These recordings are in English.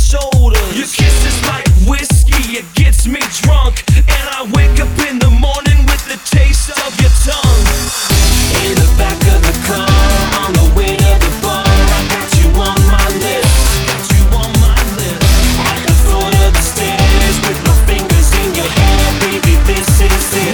shoulders. Your kiss is like whiskey, it gets me drunk, and I wake up in the morning with the taste of your tongue. In the back of the car, on the way to the bar, I got you on my lips, got you on my lips. At the foot of the stairs, with my fingers in your hair, baby, this is it.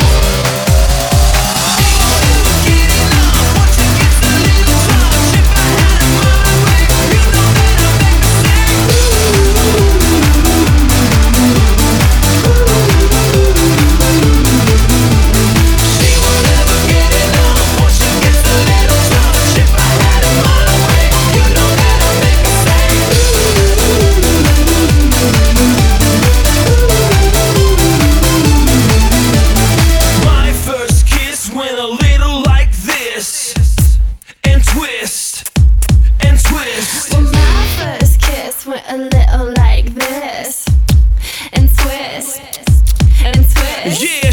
A little like this, and twist, and twist. Yeah.